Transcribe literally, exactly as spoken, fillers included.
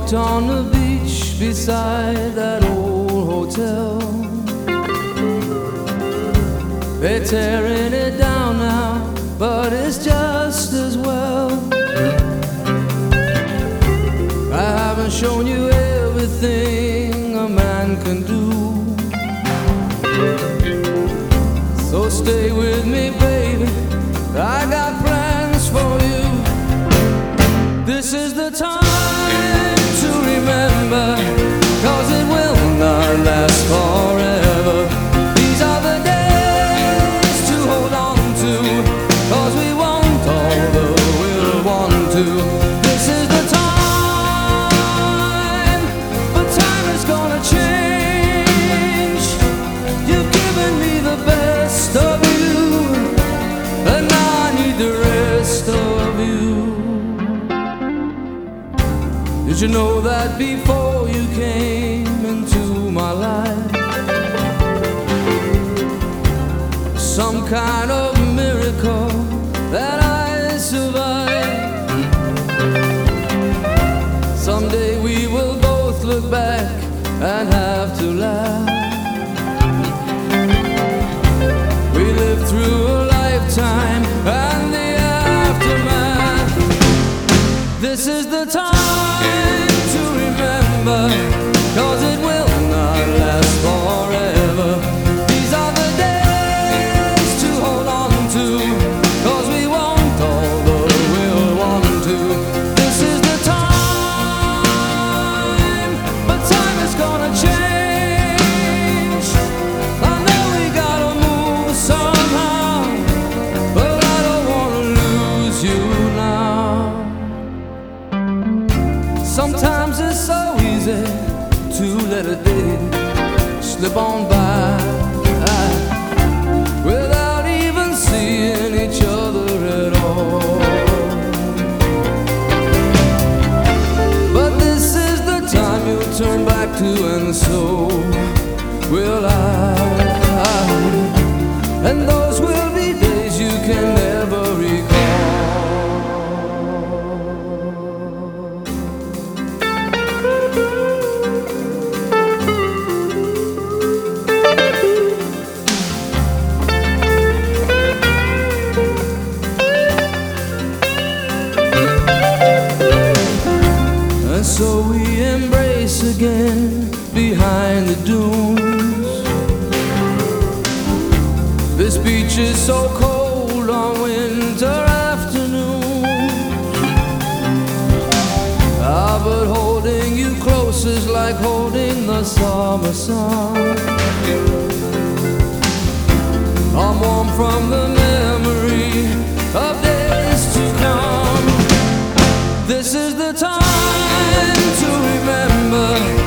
walked on the beach beside that old hotel. They're tearing it down now, but it's just as well. I haven't shown you everything a man can do, so stay with me, baby, I got plans for you. This is the time to remember, 'cause it will not last forever. These are the days to hold on to, 'cause we want all the we'll want to. This is the time, but time is gonna change. You've given me the best of you, and now I need the rest of you. Did you know that before you came into my life, some kind of miracle that I survived? Someday we will both look back and have to laugh. We lived through a lifetime and the aftermath. This is the time to remember, 'cause it will not last forever. These are the days to hold on to, 'cause we want all the we'll want to. This is the time, but time is gonna change. I know we gotta move somehow, but I don't wanna lose you now. Sometimes it's so easy to let a day slip on by without even seeing each other at all. But this is the time you'll turn back to, and so will I. And those will be days you can never recall. So we embrace again behind the dunes. This beach is so cold on winter afternoons. Ah, but holding you close is like holding the summer sun. I'm warm from the memory of days to come. This is the time to remember,